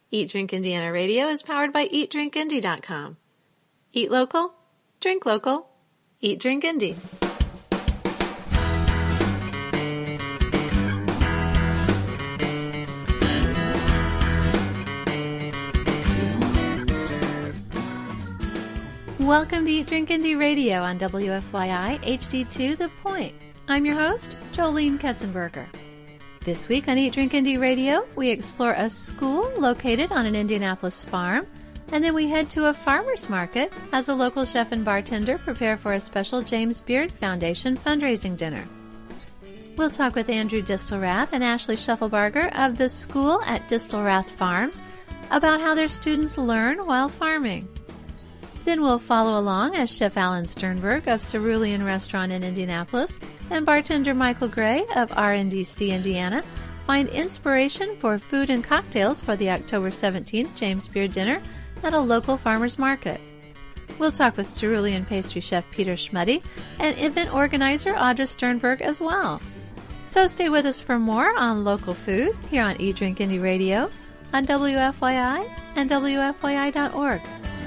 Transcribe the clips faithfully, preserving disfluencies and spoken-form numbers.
Eat Drink Indiana Radio is powered by eat drink indy dot com. Eat local, drink local, eat Drink Indy. Welcome to Eat Drink Indy Radio on W F Y I H D two The Point. I'm your host, Jolene Ketzenberger. This week on Eat Drink Indy Radio, we explore a school located on an Indianapolis farm, and then we head to a farmer's market as a local chef and bartender prepare for a special James Beard Foundation fundraising dinner. We'll talk with Andrew Distelrath and Ashley Schuffelbarger of the school at Distelrath Farms about how their students learn while farming. Then we'll follow along as Chef Alan Sternberg of Cerulean Restaurant in Indianapolis and bartender Michael Gray of R and D C Indiana find inspiration for food and cocktails for the October seventeenth James Beard Dinner at a local farmer's market. We'll talk with Cerulean pastry chef Peter Schmuddy and event organizer Audra Sternberg as well. So stay with us for more on local food here on Eat Drink Indy Radio on W F Y I and W F Y I dot org.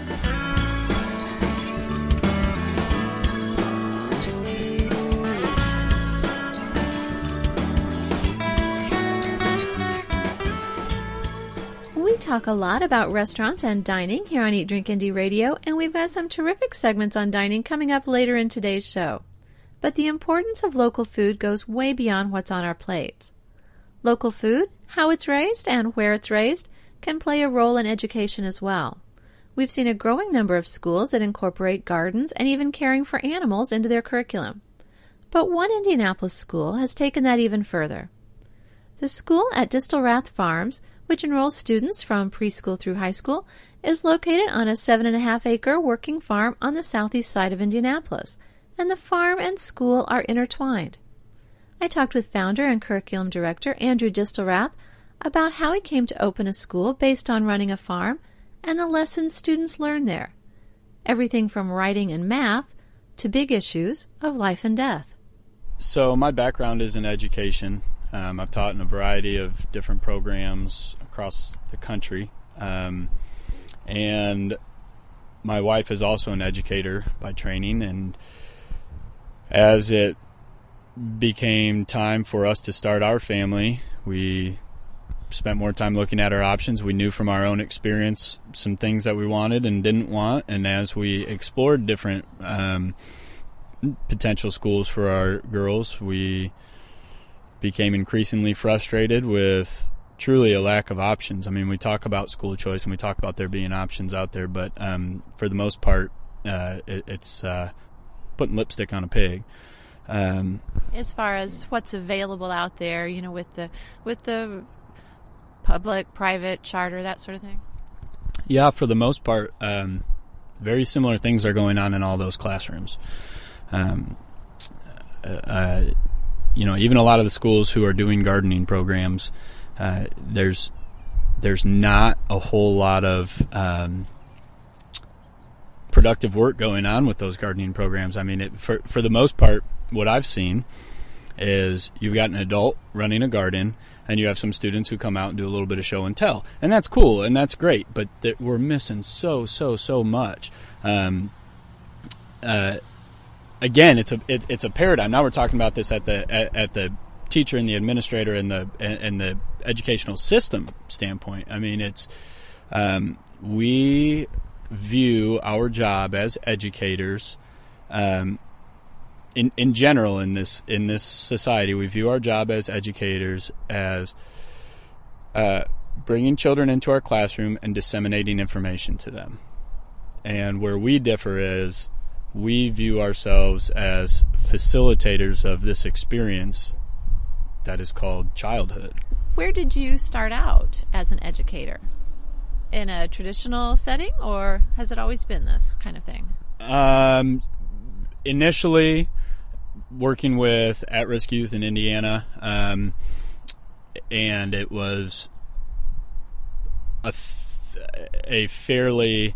We talk a lot about restaurants and dining here on Eat Drink Indy Radio, and we've got some terrific segments on dining coming up later in today's show. But the importance of local food goes way beyond what's on our plates. Local food, how it's raised and where it's raised, can play a role in education as well. We've seen a growing number of schools that incorporate gardens and even caring for animals into their curriculum. But one Indianapolis school has taken that even further. The school at Distelrath Farms, which enrolls students from preschool through high school, is located on a seven and a half acre working farm on the southeast side of Indianapolis, and the farm and school are intertwined. I talked with founder and curriculum director Andrew Distelrath about how he came to open a school based on running a farm and the lessons students learn there. Everything from writing and math to big issues of life and death. So my background is in education. Um, I've taught in a variety of different programs across the country. Um, and my wife is also an educator by training. And as it became time for us to start our family, we spent more time looking at our options. We knew from our own experience some things that we wanted and didn't want. And as we explored different um, potential schools for our girls, we became increasingly frustrated with truly a lack of options. I mean, we talk about school choice and we talk about there being options out there, but um, for the most part, uh, it, it's uh, putting lipstick on a pig. Um, as far as what's available out there, you know, with the with the public, private, charter, that sort of thing? Yeah, for the most part, um, very similar things are going on in all those classrooms. Um, uh, You know, even a lot of the schools who are doing gardening programs, uh, there's there's not a whole lot of um, productive work going on with those gardening programs. I mean, it, for for the most part, what I've seen is you've got an adult running a garden, and you have some students who come out and do a little bit of show and tell, and that's cool and that's great. But th- we're missing so so so much. Um, uh, Again, it's a it, it's a paradigm. Now we're talking about this at the at, at the teacher and the administrator and the and, and the educational system standpoint. I mean, it's um, we view our job as educators, um, in in general in this in this society. We view our job as educators as uh, bringing children into our classroom and disseminating information to them. And where we differ is, we view ourselves as facilitators of this experience that is called childhood. Where did you start out as an educator? In a traditional setting, or has it always been this kind of thing? Um, initially, working with at-risk youth in Indiana, um, and it was a, f- a fairly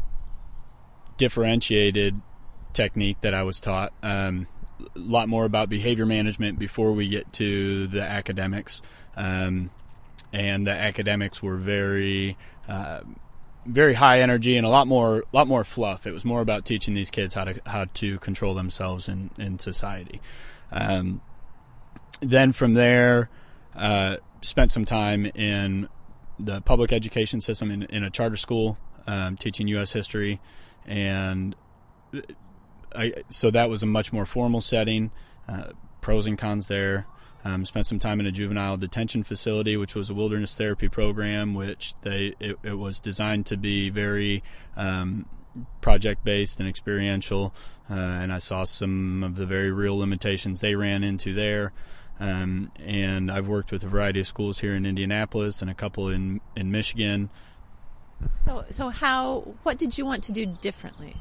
differentiated technique that I was taught. Um, a lot more about behavior management before we get to the academics. Um, and the academics were very, uh, very high energy and a lot more, lot more fluff. It was more about teaching these kids how to how to control themselves in in society. Um, then from there, uh, spent some time in the public education system in, in a charter school, um, teaching U S history, and I, so that was a much more formal setting. Uh, pros and cons there. Um, spent some time in a juvenile detention facility, which was a wilderness therapy program, which they it, it was designed to be very um, project-based and experiential. Uh, and I saw some of the very real limitations they ran into there. Um, and I've worked with a variety of schools here in Indianapolis and a couple in, in Michigan. So, so how? What did you want to do differently?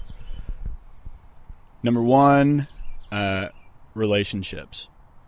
Number one, uh, relationships.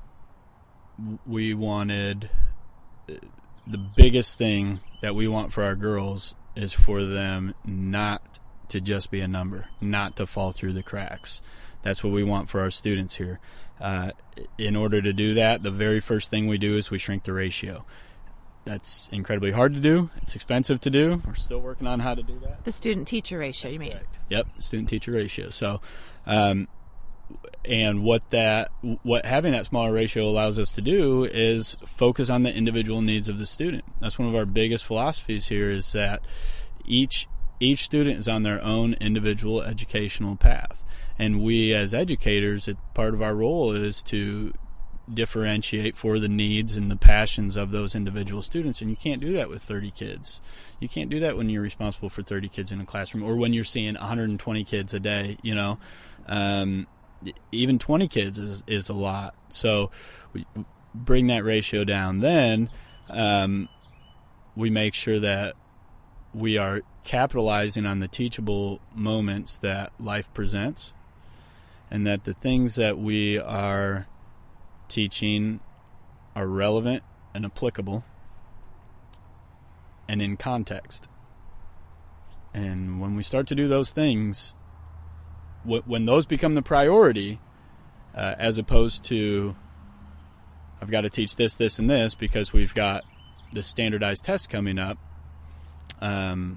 We wanted, the biggest thing that we want for our girls is for them not to just be a number, not to fall through the cracks. That's what we want for our students here. Uh, in order to do that, the very first thing we do is we shrink the ratio. That's incredibly hard to do. It's expensive to do. We're still working on how to do that. The student-teacher ratio, That's you mean? Correct. Yep, student-teacher ratio. So, um, and what that, what having that smaller ratio allows us to do is focus on the individual needs of the student. That's one of our biggest philosophies here, is that each each student is on their own individual educational path, and we as educators, it, part of our role is to differentiate for the needs and the passions of those individual students. And you can't do that with thirty kids. You can't do that when you're responsible for thirty kids in a classroom, or when you're seeing one hundred twenty kids a day. You know, um, even twenty kids is is a lot. So we bring that ratio down. Then um, we make sure that we are capitalizing on the teachable moments that life presents, and that the things that we are teaching are relevant and applicable and in context. And when we start to do those things, wh- when those become the priority, uh, as opposed to I've got to teach this, this, and this because we've got the standardized test coming up, um,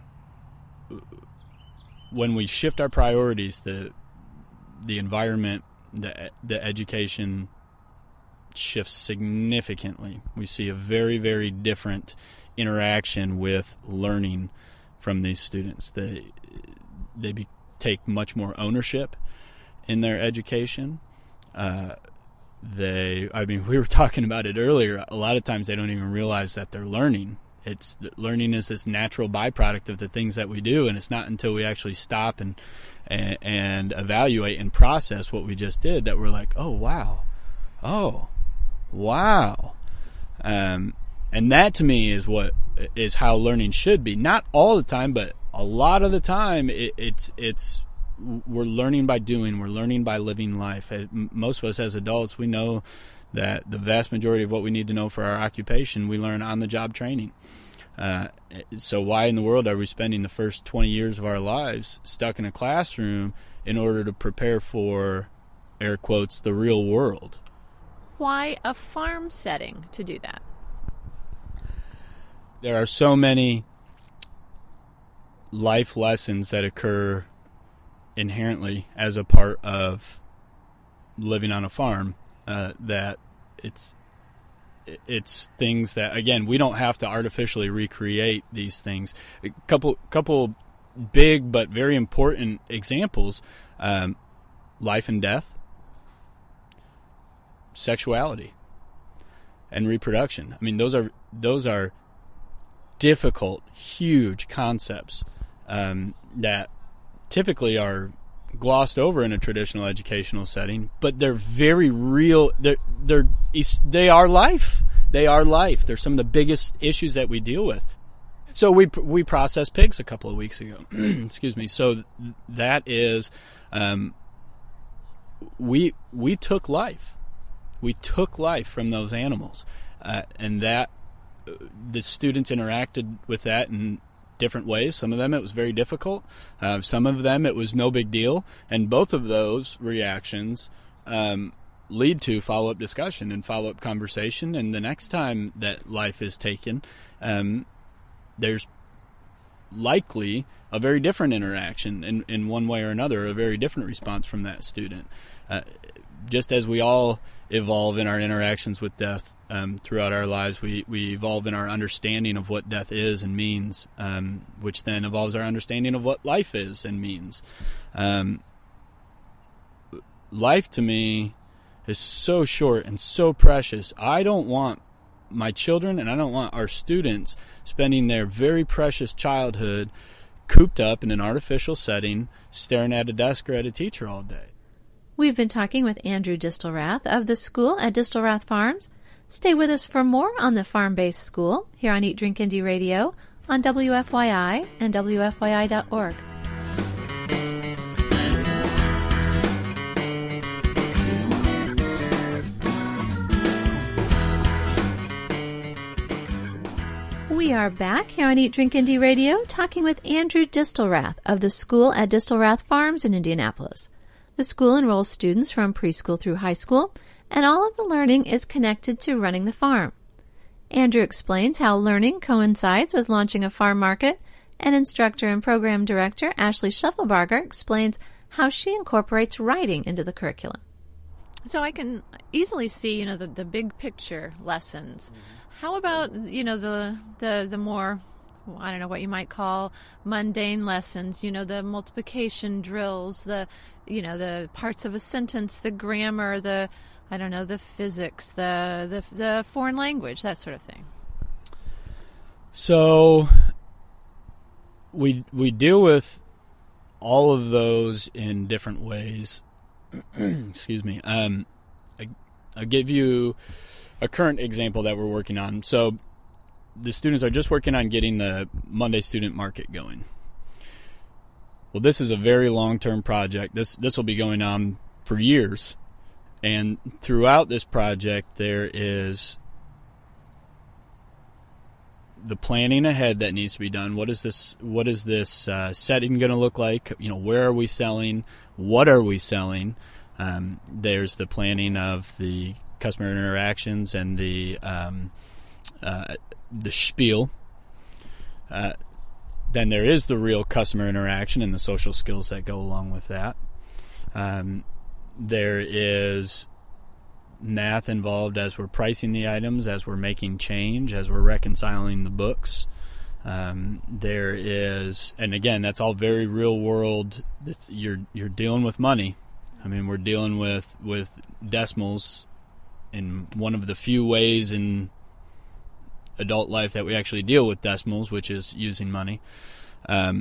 when we shift our priorities, the the environment, the the education shifts significantly. We see a very, very different interaction with learning from these students. They they be, take much more ownership in their education. Uh, they, I mean, we were talking about it earlier. A lot of times they don't even realize that they're learning. It's learning is this natural byproduct of the things that we do, and it's not until we actually stop and and, and evaluate and process what we just did that we're like, oh wow, oh wow, um, and that to me is what is how learning should be. Not all the time, but a lot of the time, it, it's it's we're learning by doing. We're learning by living life. Most of us as adults, we know that the vast majority of what we need to know for our occupation, we learn on the job training. Uh, so why in the world are we spending the first twenty years of our lives stuck in a classroom in order to prepare for, air quotes, the real world? Why a farm setting to do that? There are so many life lessons that occur inherently as a part of living on a farm, uh, that it's it's things that, again, we don't have to artificially recreate these things. A couple couple big but very important examples: um, life and death, sexuality, and reproduction. I mean, those are those are difficult, huge concepts um, that typically are glossed over in a traditional educational setting, but they're very real. They're they're they are life. They are life. They're some of the biggest issues that we deal with. So we we processed pigs a couple of weeks ago. Excuse me. So that is, um, we we took life. We took life from those animals, uh, and that uh, the students interacted with that in different ways. Some of them it was very difficult. Uh, some of them it was no big deal. And both of those reactions um, lead to follow-up discussion and follow-up conversation. And the next time that life is taken, um, there's likely a very different interaction in, in one way or another, a very different response from that student. Uh, just as we all evolve in our interactions with death um, throughout our lives, we, we evolve in our understanding of what death is and means, um, which then evolves our understanding of what life is and means. Um, life to me is so short and so precious. I don't want my children and I don't want our students spending their very precious childhood cooped up in an artificial setting, staring at a desk or at a teacher all day. We've been talking with Andrew Distelrath of the school at Distelrath Farms. Stay with us for more on the farm-based school here on Eat, Drink, Indie Radio on W F Y I and W F Y I dot org. We are back here on Eat, Drink, Indie Radio talking with Andrew Distelrath of the school at Distelrath Farms in Indianapolis. The school enrolls students from preschool through high school, and all of the learning is connected to running the farm. Andrew explains how learning coincides with launching a farm market, and instructor and program director Ashley Schuffelbarger explains how she incorporates writing into the curriculum. So I can easily see, you know, the, the big picture lessons. How about, you know, the the the more, I don't know what you might call mundane lessons, you know, the multiplication drills, the, you know, the parts of a sentence, the grammar, the, I don't know, the physics, the the, the foreign language, that sort of thing. So we we deal with all of those in different ways. Excuse me. Um, I, I'll give you a current example that we're working on. So the students are just working on getting the Monday Student Market going. Well, this is a very long-term project. This this will be going on for years. And throughout this project, there is the planning ahead that needs to be done. What is this? What is this uh, setting going to look like? You know, where are we selling? What are we selling? Um, there's the planning of the customer interactions and the um, uh, the spiel. Uh, then there is the real customer interaction and the social skills that go along with that. Um, there is math involved as we're pricing the items, as we're making change, as we're reconciling the books. Um, there is, and again, that's all very real world. That's, you're you're dealing with money. I mean, we're dealing with, with decimals in one of the few ways in adult life that we actually deal with decimals, which is using money. Um,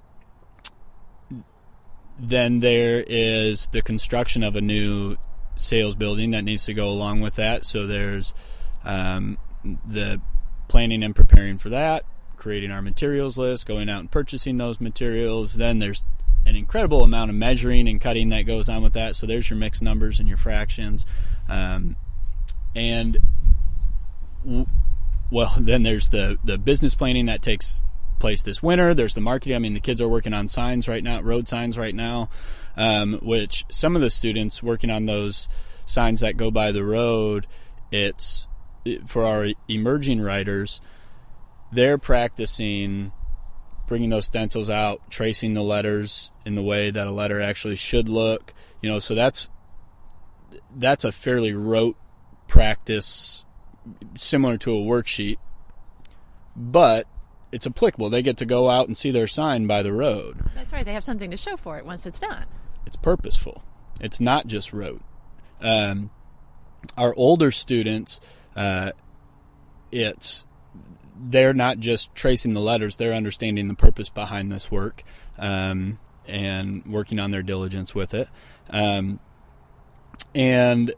then there is the construction of a new sales building that needs to go along with that. So there's um, the planning and preparing for that, creating our materials list, going out and purchasing those materials. Then there's an incredible amount of measuring and cutting that goes on with that. So there's your mixed numbers and your fractions. Um, and, w- well, then there's the, the business planning that takes place this winter. There's the marketing. I mean, the kids are working on signs right now, road signs right now, um, which some of the students working on those signs that go by the road, it's it, for our emerging writers, they're practicing bringing those stencils out, tracing the letters in the way that a letter actually should look. You know, so that's that's a fairly rote practice, similar to a worksheet, but it's applicable. They get to go out and see their sign by the road. That's right. They have something to show for it once it's done. It's purposeful. It's not just rote. Um, our older students, uh, it's they're not just tracing the letters. They're understanding the purpose behind this work um, and working on their diligence with it. Um, and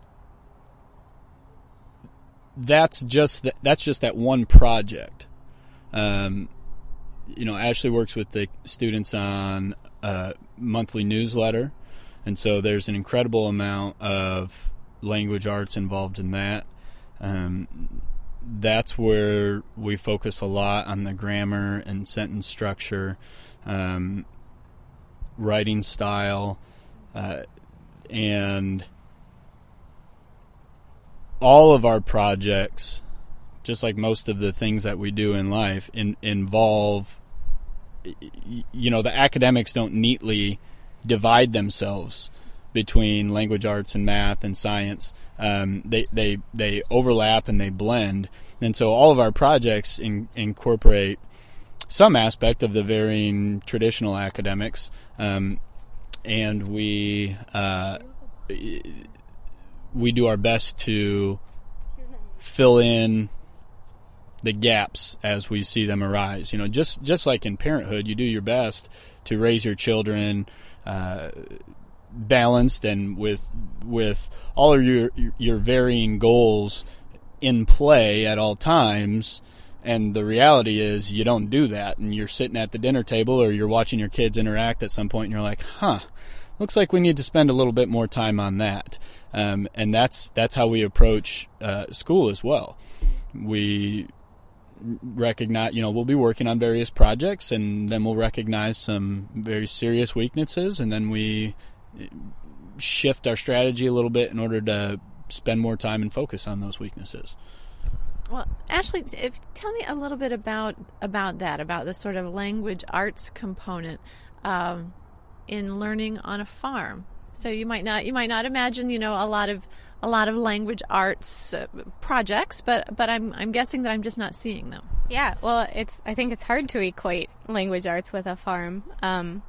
that's just th- that's just that one project. Um, you know, Ashley works with the students on a monthly newsletter, and so there's an incredible amount of language arts involved in that. Um, that's where we focus a lot on the grammar and sentence structure, um, writing style, uh, and all of our projects, just like most of the things that we do in life, in, involve, you know, the academics don't neatly divide themselves between language arts and math and science. Um, they, they, they overlap and they blend. And so all of our projects in, incorporate some aspect of the varying traditional academics, um, and we uh, we do our best to fill in the gaps as we see them arise. You know, just just like in parenthood, you do your best to raise your children uh, balanced and with with all of your your varying goals in play at all times. And the reality is you don't do that, and you're sitting at the dinner table or you're watching your kids interact at some point and you're like, huh, looks like we need to spend a little bit more time on that. Um, and that's that's how we approach uh, school as well. We recognize, you know, we'll be working on various projects, and then we'll recognize some very serious weaknesses, and then we shift our strategy a little bit in order to spend more time and focus on those weaknesses. Well, Ashley, if, tell me a little bit about about that, about the sort of language arts component um, in learning on a farm. So you might not you might not imagine, you know, a lot of a lot of language arts uh, projects, but but I'm I'm guessing that I'm just not seeing them. Yeah, well, it's I think it's hard to equate language arts with a farm. Um,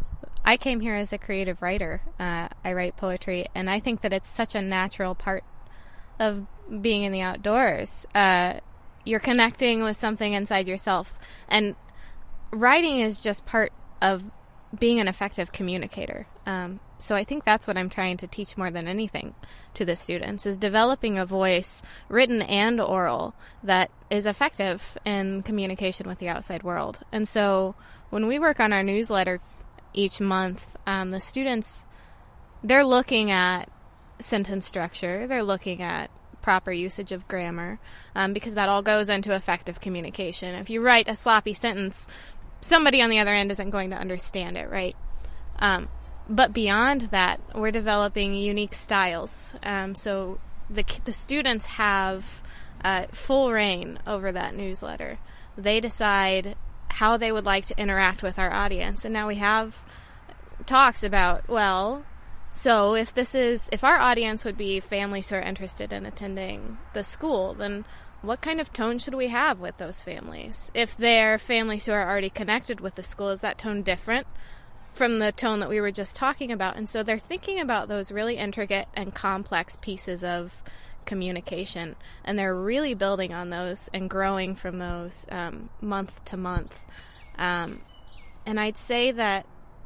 I came here as a creative writer. Uh, I write poetry, and I think that it's such a natural part of being in the outdoors. Uh, you're connecting with something inside yourself, and writing is just part of being an effective communicator. Um, so I think that's what I'm trying to teach more than anything to the students, is developing a voice, written and oral, that is effective in communication with the outside world. And so when we work on our newsletter each month, um, the students, they're looking at sentence structure, they're looking at proper usage of grammar, um, because that all goes into effective communication. If you write a sloppy sentence, somebody on the other end isn't going to understand it, right? Um, but beyond that, we're developing unique styles. Um, so the the students have uh, full reign over that newsletter. They decide how they would like to interact with our audience. And now we have talks about, well, so if this is, if our audience would be families who are interested in attending the school, then what kind of tone should we have with those families? If they're families who are already connected with the school, is that tone different from the tone that we were just talking about? And so they're thinking about those really intricate and complex pieces of communication, and they're really building on those and growing from those um, month to month. Um, and I'd say that,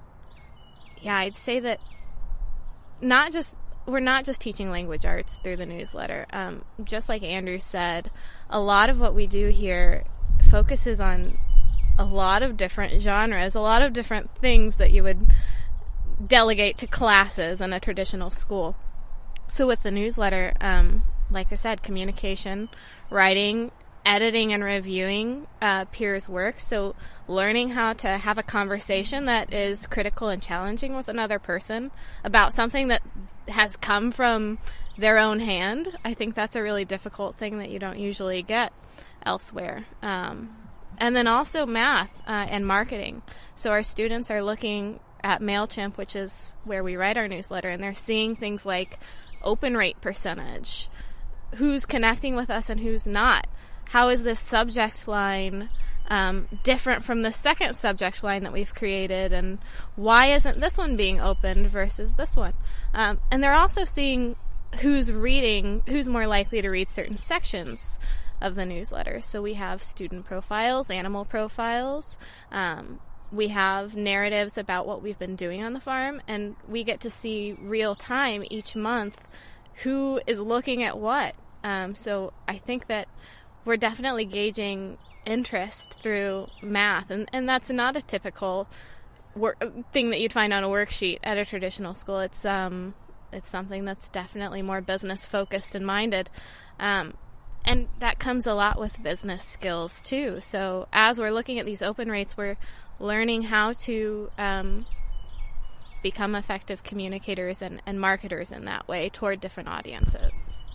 yeah, I'd say that not just we're not just teaching language arts through the newsletter. Um, just like Andrew said, a lot of what we do here focuses on a lot of different genres, a lot of different things that you would delegate to classes in a traditional school. So with the newsletter, um, like I said, communication, writing, editing and reviewing uh, peers' work. So learning how to have a conversation that is critical and challenging with another person about something that has come from their own hand. I think that's a really difficult thing that you don't usually get elsewhere. Um, and then also math uh, and marketing. So our students are looking at MailChimp, which is where we write our newsletter, and they're seeing things like open rate percentage, who's connecting with us and who's not. How is this subject line um, different from the second subject line that we've created, and why isn't this one being opened versus this one? Um, and they're also seeing who's reading, who's more likely to read certain sections of the newsletter. So we have student profiles, animal profiles, um, we have narratives about what we've been doing on the farm, and we get to see real time each month who is looking at what. Um, so I think that we're definitely gauging interest through math, and, and that's not a typical work, thing that you'd find on a worksheet at a traditional school. It's um, it's something that's definitely more business focused and minded, um, and that comes a lot with business skills too. So as we're looking at these open rates, we're learning how to um, become effective communicators and, and marketers in that way toward different audiences.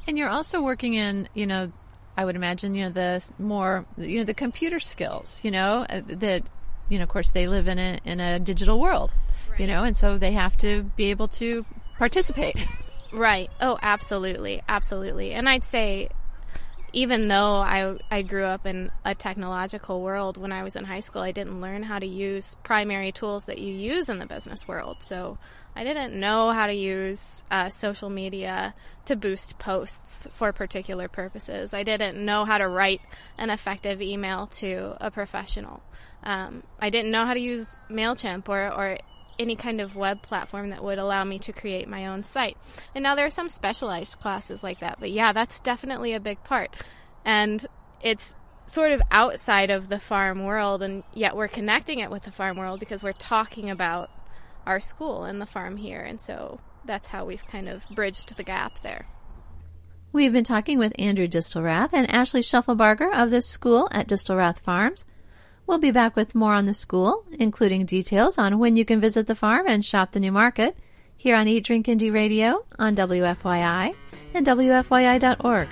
And you're also working in, you know, I would imagine, you know, the more, you know, the computer skills, you know, uh, that, you know, of course they live in a in a digital world, right. You know, and so they have to be able to participate. Right. Oh, absolutely. Absolutely. And I'd say, even though I, I grew up in a technological world, when I was in high school, I didn't learn how to use primary tools that you use in the business world. So I didn't know how to use uh, social media to boost posts for particular purposes. I didn't know how to write an effective email to a professional. Um, I didn't know how to use MailChimp or, or any kind of web platform that would allow me to create my own site. And now there are some specialized classes like that, but yeah, that's definitely a big part. And it's sort of outside of the farm world, and yet we're connecting it with the farm world because we're talking about our school and the farm here, and so that's how we've kind of bridged the gap there. We've been talking with Andrew Distelrath and Ashley Schuffelbarger of the school at Distelrath Farms. We'll be back with more on the school, including details on when you can visit the farm and shop the new market, here on Eat, Drink, Indie Radio on W F Y I and W F Y I dot org.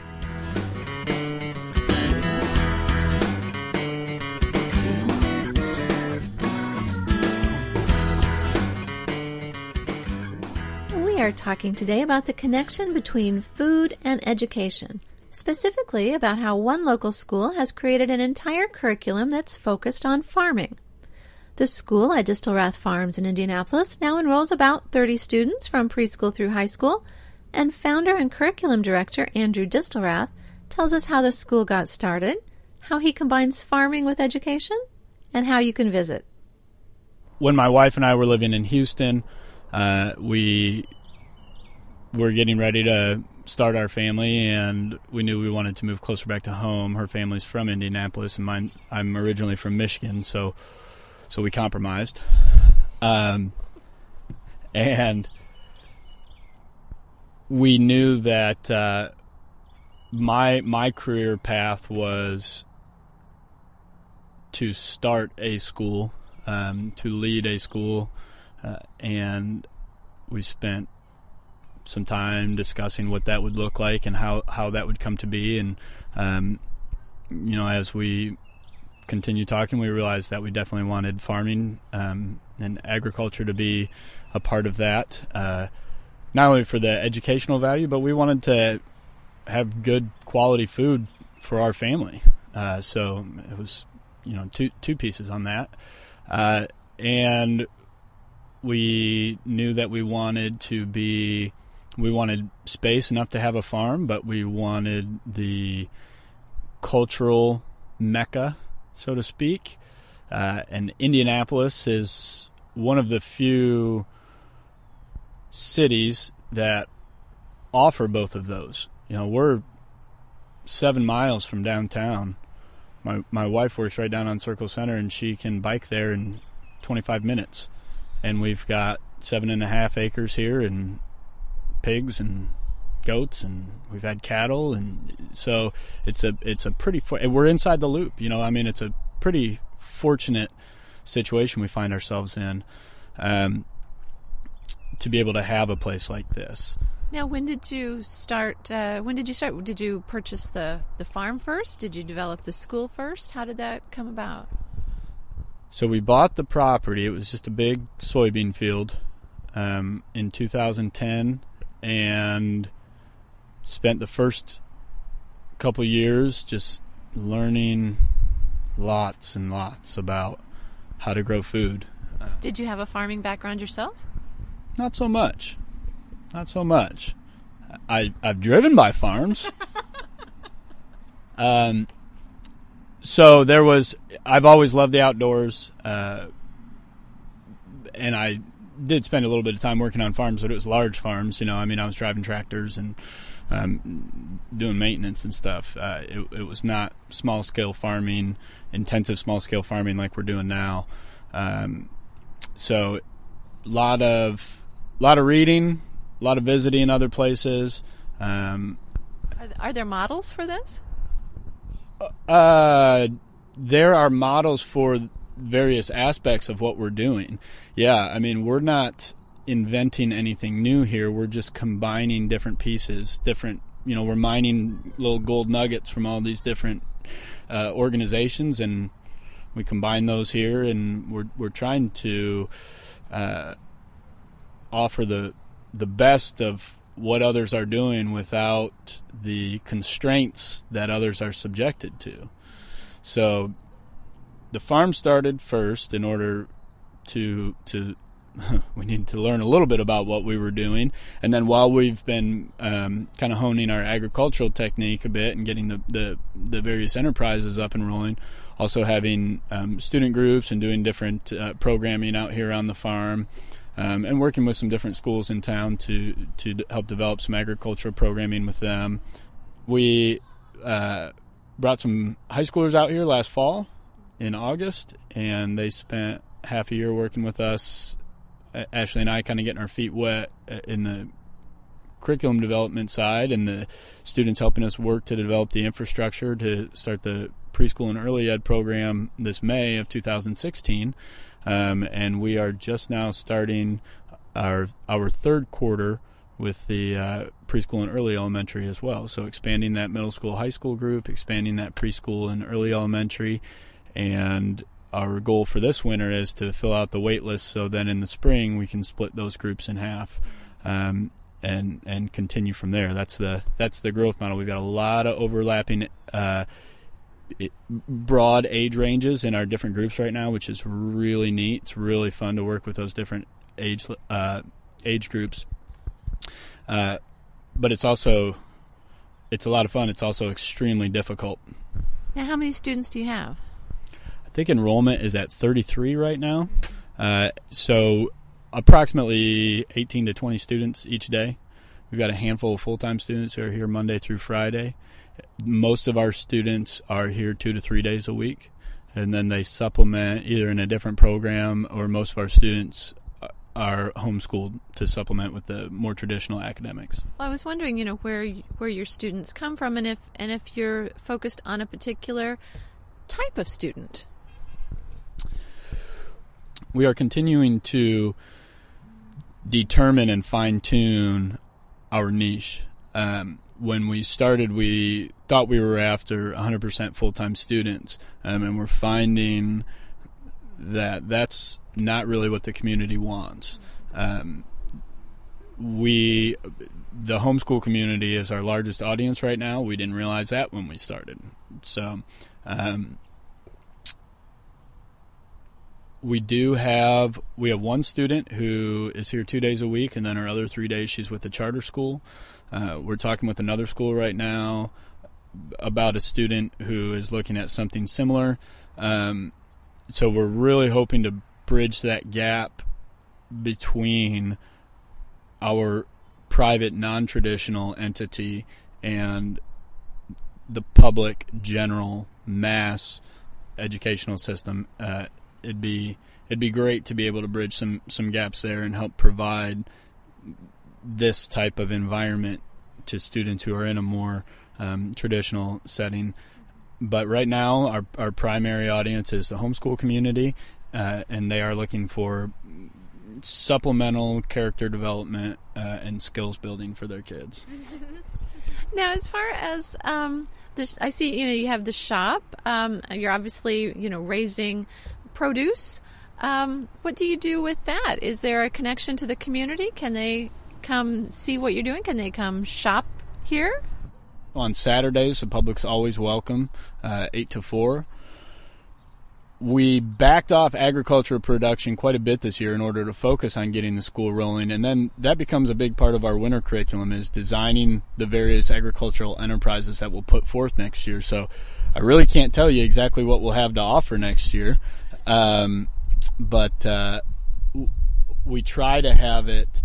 We are talking today about the connection between food and education, specifically about how one local school has created an entire curriculum that's focused on farming. The school at Distelrath Farms in Indianapolis now enrolls about thirty students from preschool through high school, and founder and curriculum director Andrew Distelrath tells us how the school got started, how he combines farming with education, and how you can visit. When my wife and I were living in Houston, uh, we were getting ready to start our family, and we knew we wanted to move closer back to home. Her family's from Indianapolis, and mine, I'm originally from Michigan, so so we compromised. Um, and we knew that uh, my my career path was to start a school, um, to lead a school, uh, and we spent some time discussing what that would look like and how, how that would come to be. And, um, you know, as we continue talking, we realized that we definitely wanted farming um, and agriculture to be a part of that, uh, not only for the educational value, but we wanted to have good quality food for our family. Uh, so it was, you know, two two pieces on that. Uh, and we knew that we wanted to be We wanted space enough to have a farm, but we wanted the cultural mecca, so to speak. Uh, and Indianapolis is one of the few cities that offer both of those. You know, we're seven miles from downtown. My my wife works right down on Circle Center, and she can bike there in twenty-five minutes. And we've got seven and a half acres here, and pigs and goats, and we've had cattle, and so it's a it's a pretty for, we're inside the loop, you know. I mean, it's a pretty fortunate situation we find ourselves in, um, to be able to have a place like this. Now, when did you start? Uh, when did you start? Did you purchase the the farm first? Did you develop the school first? How did that come about? So we bought the property. It was just a big soybean field um, in two thousand ten. And spent the first couple years just learning lots and lots about how to grow food. Uh, Did you have a farming background yourself? Not so much. Not so much. I, I've driven by farms. um, so there was, I've always loved the outdoors, uh, and I did spend a little bit of time working on farms, but it was large farms. You know, I mean, I was driving tractors and um, doing maintenance and stuff. Uh, it, it was not small-scale farming, intensive small-scale farming like we're doing now. Um, so, a lot of, lot of reading, a lot of visiting other places. Um, are, are there models for this? Uh, there are models for various aspects of what we're doing. Yeah, I mean, we're not inventing anything new here. We're just combining different pieces, different you know, we're mining little gold nuggets from all these different uh, organizations, and we combine those here, and we're we're trying to uh, offer the the best of what others are doing without the constraints that others are subjected to. So the farm started first in order to to we needed to learn a little bit about what we were doing, and then while we've been um, kind of honing our agricultural technique a bit and getting the, the, the various enterprises up and rolling, also having um, student groups and doing different uh, programming out here on the farm, um, and working with some different schools in town to to help develop some agricultural programming with them. We uh, brought some high schoolers out here last fall in August, and they spent half a year working with us. Ashley and I kind of getting our feet wet in the curriculum development side, and the students helping us work to develop the infrastructure to start the preschool and early ed program this May of two thousand sixteen. Um, and we are just now starting our our third quarter with the uh, preschool and early elementary as well. So expanding that middle school, high school group, expanding that preschool and early elementary, and our goal for this winter is to fill out the wait list, so then in the spring we can split those groups in half, um, and and continue from there. That's the that's the growth model. We've got a lot of overlapping uh, it, broad age ranges in our different groups right now, which is really neat. It's really fun to work with those different age uh, age groups. Uh, but it's also it's a lot of fun. It's also extremely difficult. Now, how many students do you have? I think enrollment is at thirty-three right now, uh, so approximately eighteen to twenty students each day. We've got a handful of full-time students who are here Monday through Friday. Most of our students are here two to three days a week, and then they supplement either in a different program, or most of our students are homeschooled to supplement with the more traditional academics. Well, I was wondering, you know, where where your students come from, and if and if you're focused on a particular type of student. We are continuing to determine and fine-tune our niche. Um, when we started, we thought we were after one hundred percent full-time students, um, and we're finding that that's not really what the community wants. Um, we, the homeschool community is our largest audience right now. We didn't realize that when we started. So, um, We do have we have one student who is here two days a week, and then our other three days she's with the charter school. Uh, we're talking with another school right now about a student who is looking at something similar. Um, so we're really hoping to bridge that gap between our private, non-traditional entity and the public, general, mass educational system. Uh, It'd be it'd be great to be able to bridge some, some gaps there and help provide this type of environment to students who are in a more um, traditional setting. But right now, our our primary audience is the homeschool community, uh, and they are looking for supplemental character development uh, and skills building for their kids. Now, as far as um, the, I see, you know, you have the shop. Um, you're obviously, you know, raising produce. Um, what do you do with that? Is there a connection to the community? Can they come see what you're doing? Can they come shop here? On Saturdays, the public's always welcome, uh, eight to four. We backed off agricultural production quite a bit this year in order to focus on getting the school rolling, and then that becomes a big part of our winter curriculum, is designing the various agricultural enterprises that we'll put forth next year. So I really can't tell you exactly what we'll have to offer next year. Um, but uh, w- we try to have it,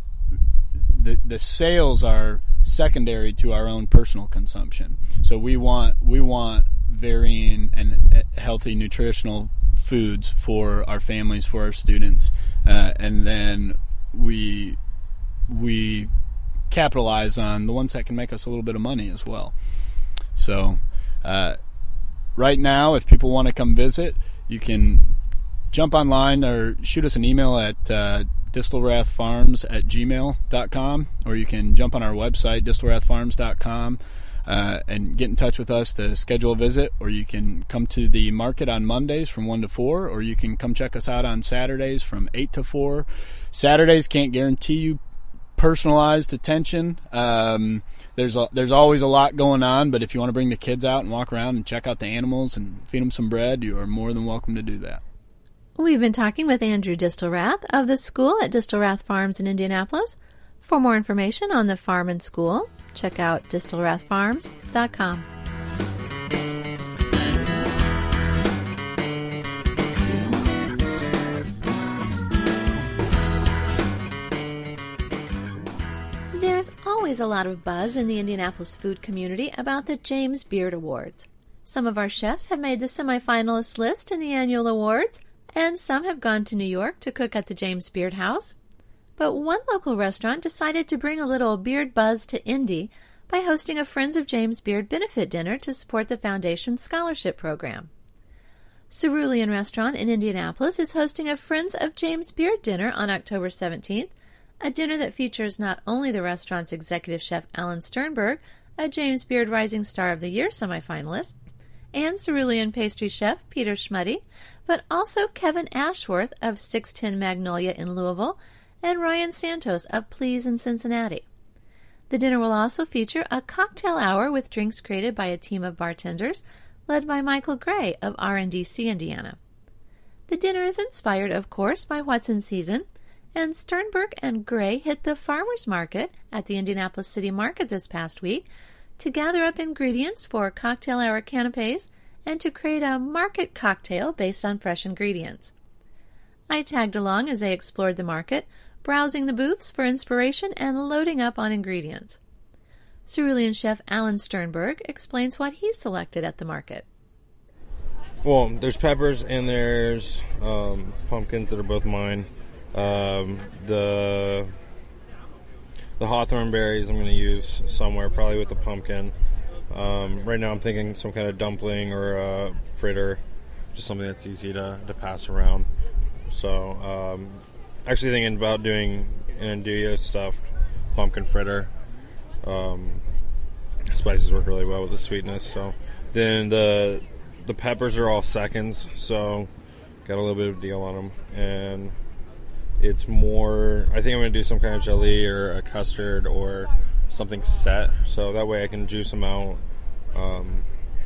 the the sales are secondary to our own personal consumption. So we want we want varying and healthy nutritional foods for our families, for our students, uh, and then we we capitalize on the ones that can make us a little bit of money as well. So uh, right now, if people want to come visit, you can jump online or shoot us an email at uh, distelrath farms at gmail dot com, or you can jump on our website, distelrath farms dot com, uh, and get in touch with us to schedule a visit, or you can come to the market on Mondays from one to four, or you can come check us out on Saturdays from eight to four. Saturdays can't guarantee you personalized attention. Um, there's a, there's always a lot going on, but if you want to bring the kids out and walk around and check out the animals and feed them some bread, you are more than welcome to do that. We've been talking with Andrew Distelrath of the school at Distelrath Farms in Indianapolis. For more information on the farm and school, check out distelrath farms dot com. There's always a lot of buzz in the Indianapolis food community about the James Beard Awards. Some of our chefs have made the semifinalist list in the annual awards, and some have gone to New York to cook at the James Beard House. But one local restaurant decided to bring a little beard buzz to Indy by hosting a Friends of James Beard benefit dinner to support the Foundation's scholarship program. Cerulean Restaurant in Indianapolis is hosting a Friends of James Beard dinner on October seventeenth, a dinner that features not only the restaurant's executive chef Alan Sternberg, a James Beard Rising Star of the Year semifinalist, and Cerulean pastry chef Peter Schmuddy, but also Kevin Ashworth of six ten Magnolia in Louisville and Ryan Santos of Please in Cincinnati. The dinner will also feature a cocktail hour with drinks created by a team of bartenders led by Michael Gray of R and D C Indiana. The dinner is inspired, of course, by what's in season, and Sternberg and Gray hit the farmers market at the Indianapolis City Market this past week to gather up ingredients for cocktail hour canapes and to create a market cocktail based on fresh ingredients. I tagged along as they explored the market, browsing the booths for inspiration and loading up on ingredients. Cerulean chef Alan Sternberg explains what he selected at the market. Well, there's peppers and there's um, pumpkins that are both mine. Um, the the hawthorn berries I'm going to use somewhere, probably with the pumpkin. Um, right now I'm thinking some kind of dumpling or a fritter, just something that's easy to, to pass around. So um, actually thinking about doing an andouille stuffed pumpkin fritter. Um, spices work really well with the sweetness. So then the the peppers are all seconds, so got a little bit of deal on them. And it's more, I think I'm going to do some kind of jelly or a custard or something set, so that way I can juice them out um,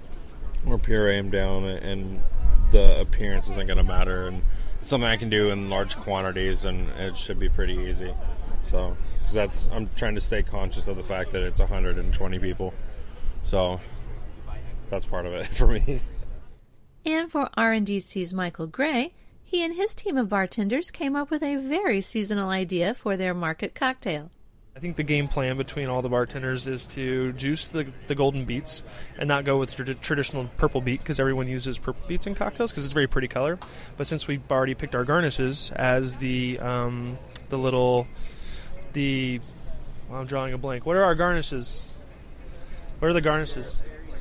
or puree them down, and the appearance isn't going to matter. And it's something I can do in large quantities, and it should be pretty easy. So, because that's, I'm trying to stay conscious of the fact that it's one hundred twenty people. So, that's part of it for me. And for R and D C's Michael Gray, he and his team of bartenders came up with a very seasonal idea for their market cocktail. I think the game plan between all the bartenders is to juice the, the golden beets and not go with tra- traditional purple beet, because everyone uses purple beets in cocktails because it's a very pretty color. But since we've already picked our garnishes as the um, the little, the, well, I'm drawing a blank. What are our garnishes? What are the garnishes?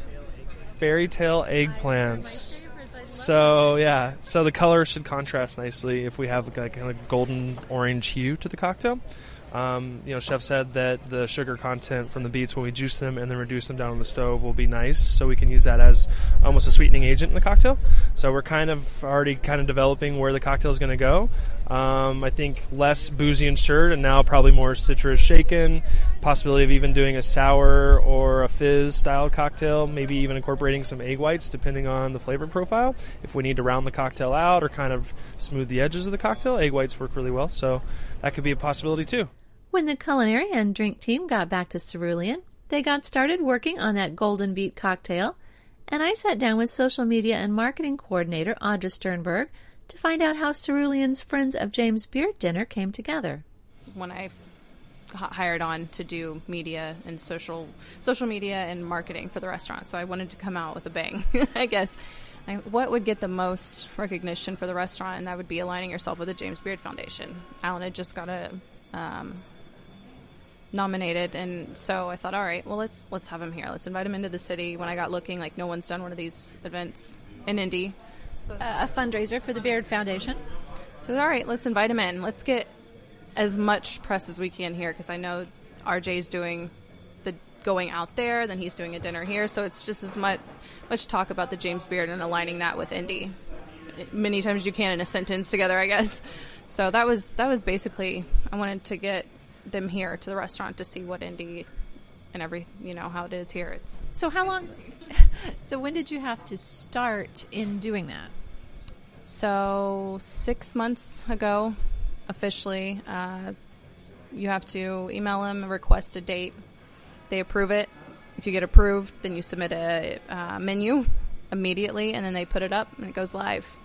Fairy tale eggplants. So, yeah, so the color should contrast nicely if we have like a golden orange hue to the cocktail. Um, you know, Chef said that the sugar content from the beets, when we juice them and then reduce them down on the stove, will be nice, so we can use that as almost a sweetening agent in the cocktail. So we're kind of already kind of developing where the cocktail is going to go. Um, I think less boozy and stirred, and now probably more citrus shaken. Possibility of even doing a sour or a fizz style cocktail, maybe even incorporating some egg whites depending on the flavor profile. If we need to round the cocktail out or kind of smooth the edges of the cocktail, egg whites work really well, so that could be a possibility too. When the culinary and drink team got back to Cerulean, they got started working on that golden beet cocktail, and I sat down with social media and marketing coordinator Audra Sternberg to find out how Cerulean's Friends of James Beard dinner came together. When I got hired on to do media and social social media and marketing for the restaurant, so I wanted to come out with a bang, I guess. I, what would get the most recognition for the restaurant, and that would be aligning yourself with the James Beard Foundation. Alan had just got a um, nominated, and so I thought, all right, well, let's let's have him here. Let's invite him into the city. When I got looking, like, no one's done one of these events in Indy. So, uh, a fundraiser for the Beard Foundation. So, all right, let's invite him in. Let's get as much press as we can here, because I know R J's doing the going out there, then he's doing a dinner here, so it's just as much much talk about the James Beard and aligning that with Indy many times as you can in a sentence together, I guess. So that was that was basically, I wanted to get them here to the restaurant to see what Indy and every, you know, how it is here. It's So how long, so when did you have to start in doing that? So six months ago, officially, uh, you have to email them, request a date. They approve it. If you get approved, then you submit a uh, menu immediately, and then they put it up, and it goes live.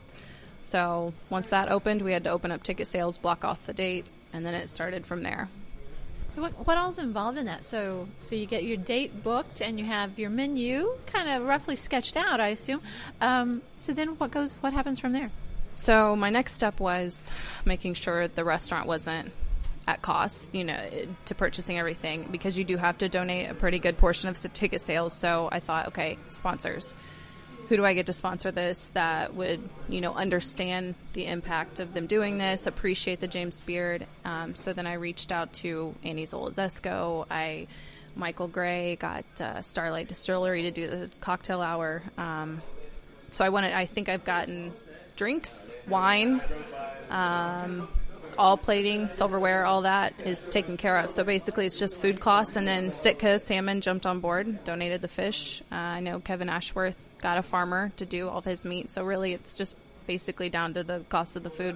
So once that opened, we had to open up ticket sales, block off the date, and then it started from there. So what what all's involved in that? So so you get your date booked and you have your menu kind of roughly sketched out, I assume. Um, so then what goes? What happens from there? So my next step was making sure the restaurant wasn't at cost, you know, to purchasing everything, because you do have to donate a pretty good portion of the ticket sales. So I thought, okay, sponsors. Who do I get to sponsor this that would, you know, understand the impact of them doing this, appreciate the James Beard? Um, so then I reached out to Annie Zolazesco. I, Michael Gray, got uh, Starlight Distillery to do the cocktail hour. Um, so I wanted, I think I've gotten drinks, wine, um, all plating, silverware, all that is taken care of. So basically it's just food costs. And then Sitka Salmon jumped on board, donated the fish. Uh, I know Kevin Ashworth got a farmer to do all of his meat. So really it's just basically down to the cost of the food.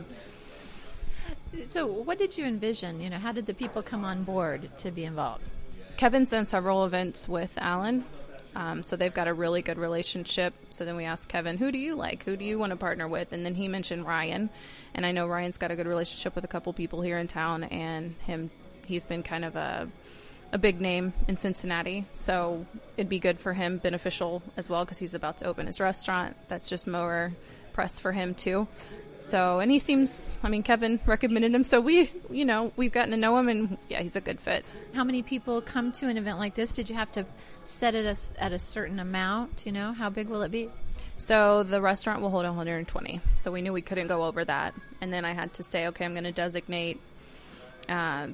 So what did you envision? You know, how did the people come on board to be involved? Kevin's done several events with Alan. Um, so they've got a really good relationship. So then we asked Kevin, who do you like? Who do you want to partner with? And then he mentioned Ryan. And I know Ryan's got a good relationship with a couple people here in town. And him, he's been kind of a, a big name in Cincinnati. So it'd be good for him, beneficial as well, because he's about to open his restaurant. That's just more press for him, too. So, and he seems, I mean, Kevin recommended him. So we, you know, we've gotten to know him, and yeah, he's a good fit. How many people come to an event like this? Did you have to set it as, at a certain amount? You know, how big will it be? So the restaurant will hold one hundred twenty. So we knew we couldn't go over that. And then I had to say, okay, I'm going to designate uh,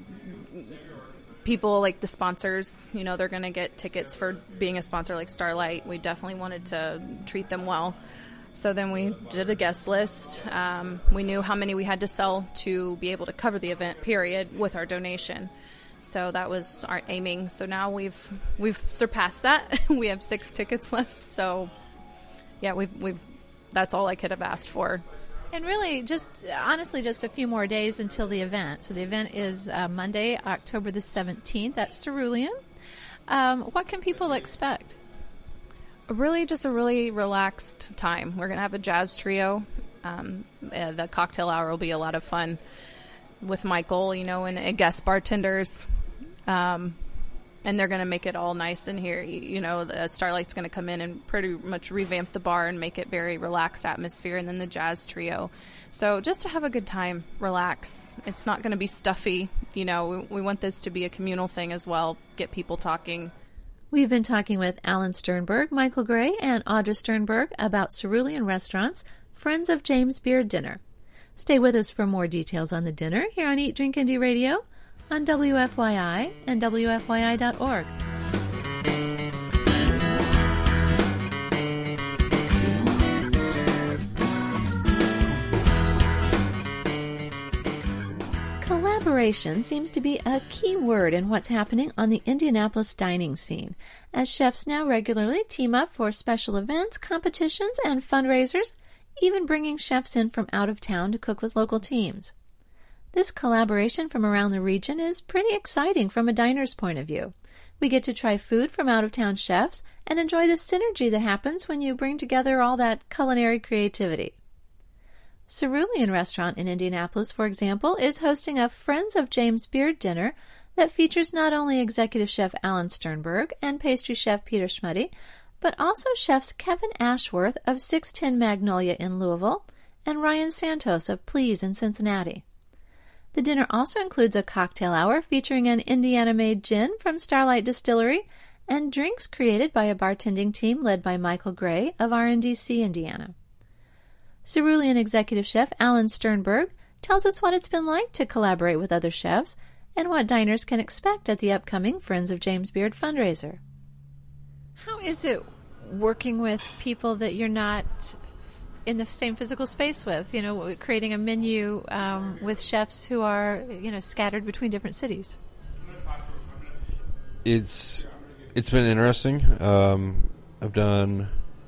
people like the sponsors. You know, they're going to get tickets for being a sponsor like Starlight. We definitely wanted to treat them well. So then we did a guest list. Um, we knew how many we had to sell to be able to cover the event, period, with our donation. So that was our aiming. So now we've we've surpassed that. We have six tickets left. So yeah, we've we've that's all I could have asked for. And really, just honestly, just a few more days until the event. So the event is uh, Monday, October the seventeenth at Cerulean. Um, what can people expect? Really just a really relaxed time. We're going to have a jazz trio. Um, uh, the cocktail hour will be a lot of fun with Michael, you know, and uh, guest bartenders. Um, and they're going to make it all nice in here. You, you know, the Starlight's going to come in and pretty much revamp the bar and make it very relaxed atmosphere. And then the jazz trio. So just to have a good time, relax. It's not going to be stuffy. You know, we, we want this to be a communal thing as well. Get people talking. We've been talking with Alan Sternberg, Michael Gray, and Audra Sternberg about Cerulean Restaurant's Friends of James Beard dinner. Stay with us for more details on the dinner here on Eat, Drink, Indie Radio on W F Y I and W F Y I dot org. Collaboration seems to be a key word in what's happening on the Indianapolis dining scene, as chefs now regularly team up for special events, competitions, and fundraisers, even bringing chefs in from out of town to cook with local teams. This collaboration from around the region is pretty exciting from a diner's point of view. We get to try food from out-of-town chefs and enjoy the synergy that happens when you bring together all that culinary creativity. Cerulean Restaurant in Indianapolis, for example, is hosting a Friends of James Beard dinner that features not only executive chef Alan Sternberg and pastry chef Peter Schmuddy, but also chefs Kevin Ashworth of six ten Magnolia in Louisville and Ryan Santos of Please in Cincinnati. The dinner also includes a cocktail hour featuring an Indiana-made gin from Starlight Distillery and drinks created by a bartending team led by Michael Gray of R and D C, Indiana. Cerulean executive chef Alan Sternberg tells us what it's been like to collaborate with other chefs and what diners can expect at the upcoming Friends of James Beard fundraiser. How is it working with people that you're not in the same physical space with, you know, creating a menu um, with chefs who are, you know, scattered between different cities? It's it's been interesting. Um, I've done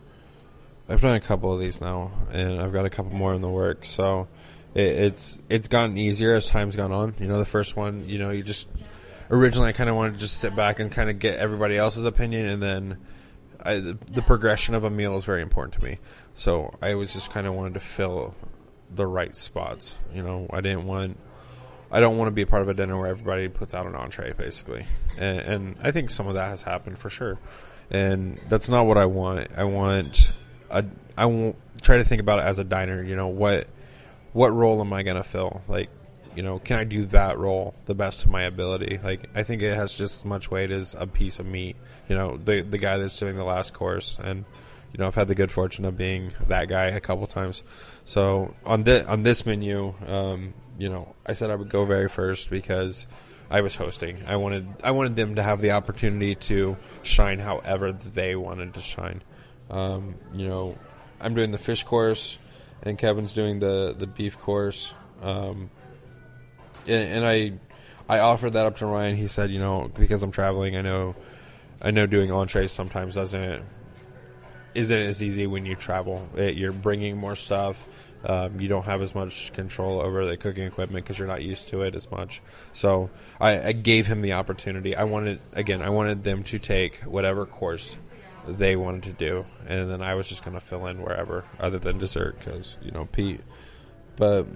I've done a couple of these now, and I've got a couple more in the works. So it, it's it's gotten easier as time's gone on. You know, the first one, you know, you just originally I kind of wanted to just sit back and kind of get everybody else's opinion, and then I, the, the progression of a meal is very important to me. So I was just kind of wanted to fill the right spots. You know, I didn't want, I don't want to be a part of a dinner where everybody puts out an entree, basically. And, and I think some of that has happened for sure. And that's not what I want. I want, a, I won't try to think about it as a diner. You know, what, what role am I going to fill? Like, you know, can I do that role the best of my ability? Like, I think it has just as much weight as a piece of meat. You know, the the guy that's doing the last course, and you know, I've had the good fortune of being that guy a couple times. So on this on this menu, um, you know, I said I would go very first because I was hosting. I wanted I wanted them to have the opportunity to shine however they wanted to shine. Um, you know, I'm doing the fish course, and Kevin's doing the the beef course. Um, and, and I I offered that up to Ryan. He said, you know, because I'm traveling, I know. I know doing entrees sometimes doesn't isn't as easy when you travel. It, you're bringing more stuff. Um, you don't have as much control over the cooking equipment because you're not used to it as much. So I, I gave him the opportunity. I wanted again. I wanted them to take whatever course they wanted to do, and then I was just going to fill in wherever, other than dessert, because you know Pete. But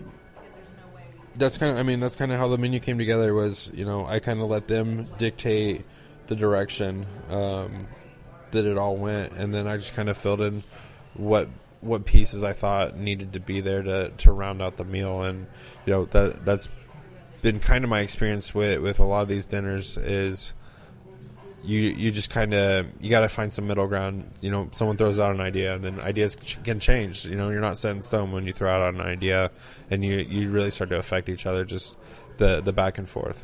that's kind of. I mean, that's kind of how the menu came together. Was you know I kind of let them dictate the direction um, that it all went, and then I just kind of filled in what what pieces I thought needed to be there to, to round out the meal. And you know that that's been kind of my experience with, with a lot of these dinners is you you just kind of you got to find some middle ground. You know, someone throws out an idea, and then ideas ch- can change. You know, you're not set in stone when you throw out an idea, and you you really start to affect each other. Just the the back and forth.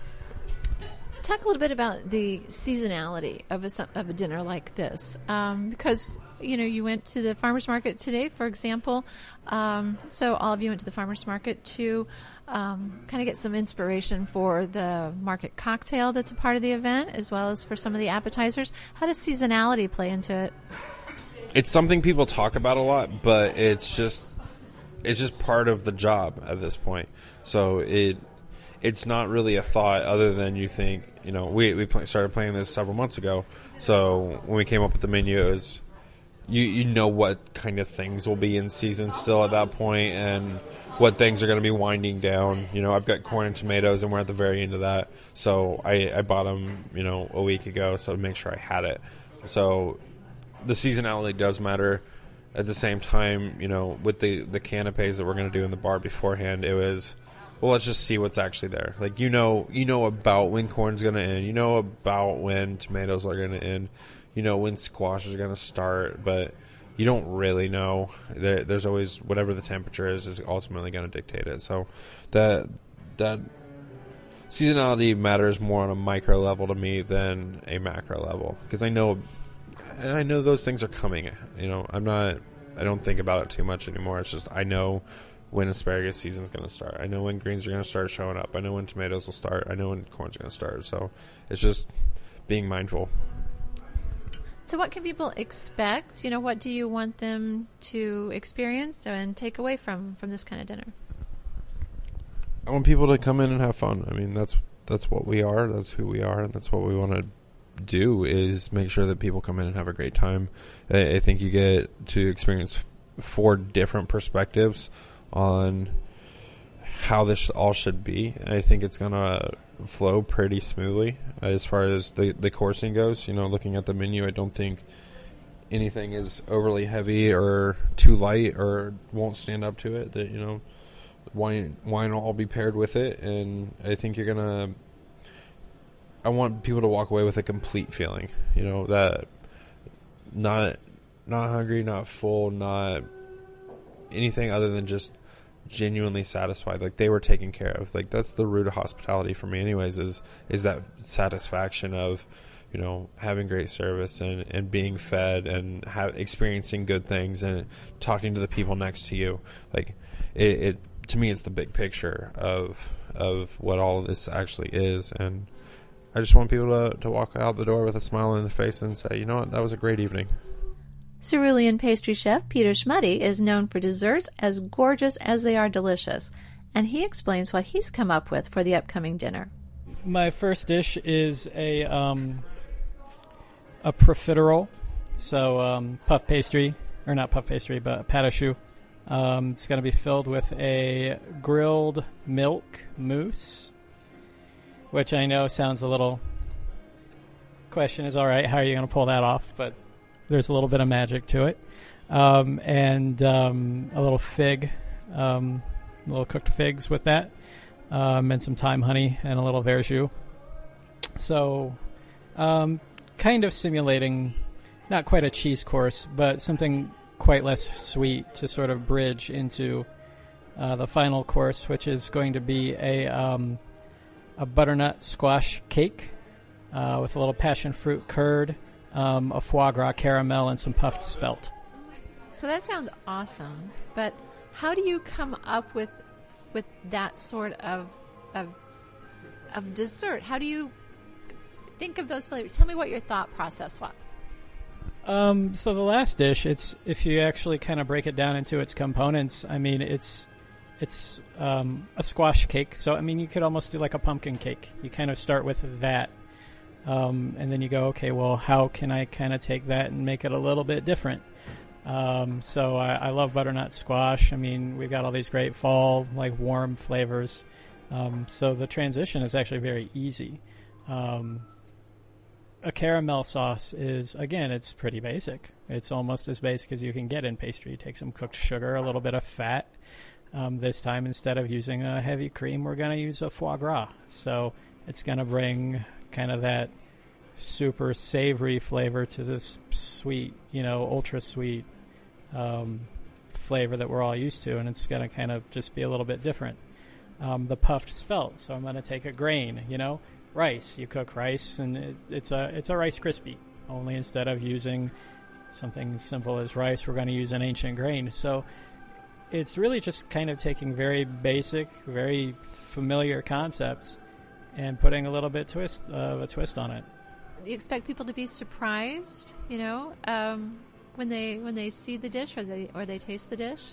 Talk a little bit about the seasonality of a of a dinner like this, um, because you know you went to the farmers market today, for example. Um, so all of you went to the farmers market to um, kind of get some inspiration for the market cocktail that's a part of the event, as well as for some of the appetizers. How does seasonality play into it? It's something people talk about a lot, but it's just it's just part of the job at this point. So it. It's not really a thought other than you think, you know, we we play, started playing this several months ago. So when we came up with the menu, it was, you, you know what kind of things will be in season still at that point and what things are going to be winding down. You know, I've got corn and tomatoes, and we're at the very end of that. So I, I bought them, you know, a week ago, so to make sure I had it. So the seasonality does matter. At the same time, you know, with the, the canapes that we're going to do in the bar beforehand, it was... well, let's just see what's actually there. Like, you know, you know about when corn's going to end. You know about when tomatoes are going to end. You know when squash is going to start. But you don't really know. There, there's always whatever the temperature is is ultimately going to dictate it. So that that seasonality matters more on a micro level to me than a macro level, because I know I know those things are coming. You know, I'm not. I don't think about it too much anymore. It's just I know when asparagus season is going to start. I know when greens are going to start showing up. I know when tomatoes will start. I know when corn's going to start. So it's just being mindful. So what can people expect? You know, what do you want them to experience and take away from, from this kind of dinner? I want people to come in and have fun. I mean, that's that's what we are. That's who we are, and that's what we want to do, is make sure that people come in and have a great time. I, I think you get to experience four different perspectives on how this all should be, and I think it's gonna flow pretty smoothly as far as the the coursing goes. You know, looking at the menu, I don't think anything is overly heavy or too light or won't stand up to it. That, you know, wine wine will all be paired with it, and I think you're gonna I want people to walk away with a complete feeling, you know, that not not hungry, not full, not anything other than just genuinely satisfied, like they were taken care of. Like that's the root of hospitality for me anyways, is is that satisfaction of, you know, having great service and, and being fed and have, experiencing good things and talking to the people next to you. Like it, it to me, it's the big picture of of what all of this actually is. And I just want people to, to walk out the door with a smile on their face and say, you know what, that was a great evening. Cerulean pastry chef Peter Schmuddy is known for desserts as gorgeous as they are delicious, and he explains what he's come up with for the upcoming dinner. My first dish is a um, a profiterole, so um, puff pastry, or not puff pastry, but pâte à choux. Um, it's going to be filled with a grilled milk mousse, which I know sounds a little... Question is, all right, how are you going to pull that off? But there's a little bit of magic to it. Um, and um, a little fig, um, little cooked figs with that, um, and some thyme honey and a little verjus. So um, kind of simulating, not quite a cheese course, but something quite less sweet to sort of bridge into uh, the final course, which is going to be a, um, a butternut squash cake uh, with a little passion fruit curd, Um, a foie gras caramel, and some puffed spelt. So that sounds awesome. But how do you come up with with that sort of of, of dessert? How do you think of those flavors? Tell me what your thought process was. Um, so the last dish, it's if you actually kind of break it down into its components. I mean, it's it's um, a squash cake. So I mean, you could almost do like a pumpkin cake. You kind of start with that. Um, and then you go, okay, well, how can I kind of take that and make it a little bit different? Um, so I, I love butternut squash. I mean, we've got all these great fall, like warm flavors. Um, so the transition is actually very easy. Um, a caramel sauce is, again, it's pretty basic. It's almost as basic as you can get in pastry. You take some cooked sugar, a little bit of fat. Um, this time, instead of using a heavy cream, we're going to use a foie gras. So it's going to bring kind of that super savory flavor to this sweet, you know, ultra sweet um, flavor that we're all used to, and it's going to kind of just be a little bit different. Um, the puffed spelt, so I'm going to take a grain, you know, rice. You cook rice, and it, it's a it's a Rice Krispie. Only instead of using something as simple as rice, we're going to use an ancient grain. So it's really just kind of taking very basic, very familiar concepts and putting a little bit twist of uh, a twist on it. Do you expect people to be surprised, you know, um, when they when they see the dish or they or they taste the dish?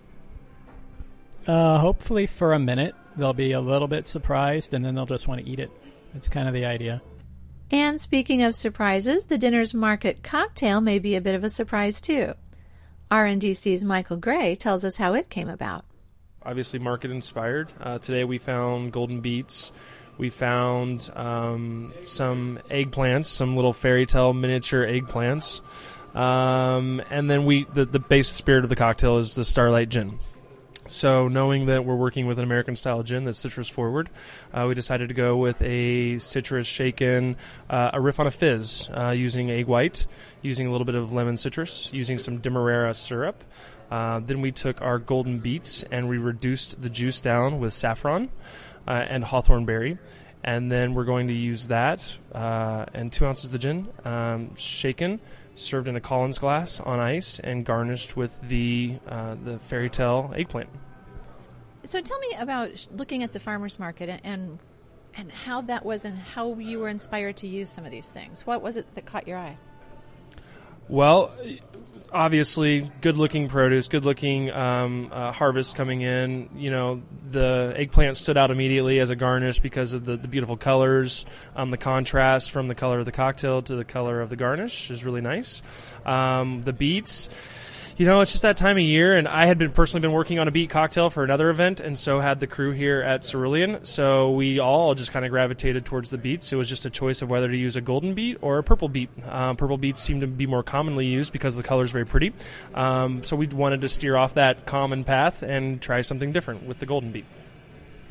Uh, hopefully for a minute they'll be a little bit surprised, and then they'll just want to eat it. It's kind of the idea. And speaking of surprises, the dinner's market cocktail may be a bit of a surprise too. R N D C's Michael Gray tells us how it came about. Obviously market inspired. Uh, today we found golden beets. We found um, some eggplants, some little fairy tale miniature eggplants. Um, and then we the, the base spirit of the cocktail is the Starlight Gin. So knowing that we're working with an American-style gin that's citrus-forward, uh, we decided to go with a citrus shaken, uh, a riff on a fizz, uh, using egg white, using a little bit of lemon citrus, using some Demerara syrup. Uh, then we took our golden beets and we reduced the juice down with saffron uh, and hawthorn berry. And then we're going to use that uh, and two ounces of the gin, um, shaken, served in a Collins glass on ice, and garnished with the uh, the fairy tale eggplant. So tell me about looking at the farmers market and and how that was and how you were inspired to use some of these things. What was it that caught your eye? Well, obviously, good-looking produce, good-looking um, uh, harvest coming in. You know, the eggplant stood out immediately as a garnish because of the, the beautiful colors. Um, the contrast from the color of the cocktail to the color of the garnish is really nice. Um, the beets, you know, it's just that time of year, and I had been personally been working on a beet cocktail for another event, and so had the crew here at Cerulean. So we all just kind of gravitated towards the beets. It was just a choice of whether to use a golden beet or a purple beet. Uh, purple beets seem to be more commonly used because the color is very pretty. Um, so we wanted to steer off that common path and try something different with the golden beet.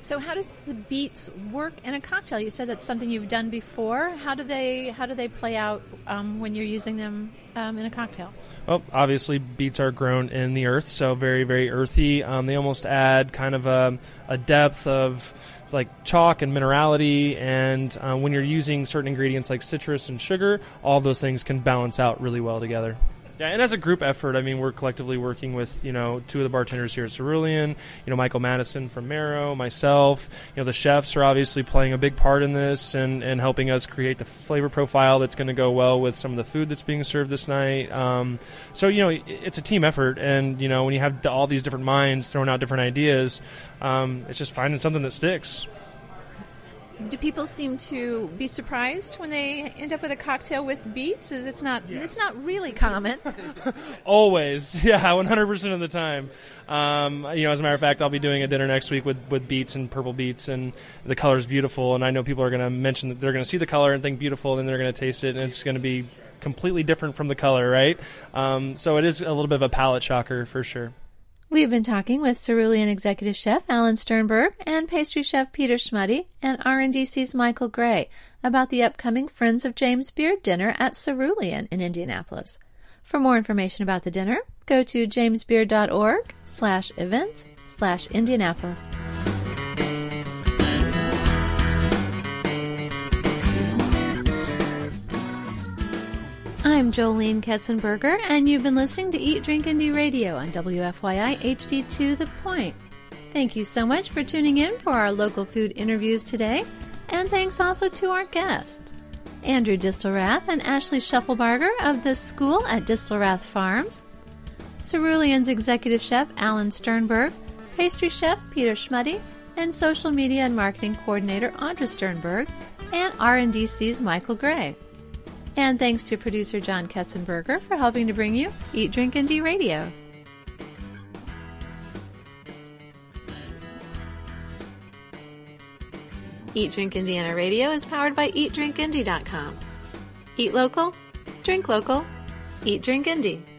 So how does the beets work in a cocktail? You said that's something you've done before. How do they how do they play out um, when you're using them um, in a cocktail? Well, obviously, beets are grown in the earth, so very, very earthy. Um, they almost add kind of a, a depth of like chalk and minerality, and uh, when you're using certain ingredients like citrus and sugar, all those things can balance out really well together. Yeah, and as a group effort, I mean, we're collectively working with, you know, two of the bartenders here at Cerulean, you know, Michael Madison from Marrow, myself, you know, the chefs are obviously playing a big part in this and, and helping us create the flavor profile that's going to go well with some of the food that's being served this night. Um, so, you know, it's a team effort, and, you know, when you have all these different minds throwing out different ideas, um, it's just finding something that sticks. Do people seem to be surprised when they end up with a cocktail with beets? Is it's not Yes. it's not really common. Always, yeah, one hundred percent of the time. Um, you know, as a matter of fact, I'll be doing a dinner next week with, with beets and purple beets, and the color is beautiful. And I know people are going to mention that they're going to see the color and think beautiful, and then they're going to taste it, and it's going to be completely different from the color, right? Um, so it is a little bit of a palate shocker for sure. We've been talking with Cerulean Executive Chef Alan Sternberg and Pastry Chef Peter Schmuddy and R and D C's Michael Gray about the upcoming Friends of James Beard dinner at Cerulean in Indianapolis. For more information about the dinner, go to jamesbeard.org slash events slash Indianapolis. I'm Jolene Ketzenberger, and you've been listening to Eat, Drink, Indie Radio on W F Y I H D two The Point. Thank you so much for tuning in for our local food interviews today, and thanks also to our guests, Andrew Distelrath and Ashley Schuffelbarger of the school at Distelrath Farms, Cerulean's Executive Chef Alan Sternberg, Pastry Chef Peter Schmuddy, and Social Media and Marketing Coordinator Audra Sternberg, and R and D C's Michael Gray. And thanks to producer John Ketzenberger for helping to bring you Eat, Drink, Indie Radio. Eat, Drink, Indiana Radio is powered by eat drink indie dot com. Eat local, drink local, eat, drink, indie.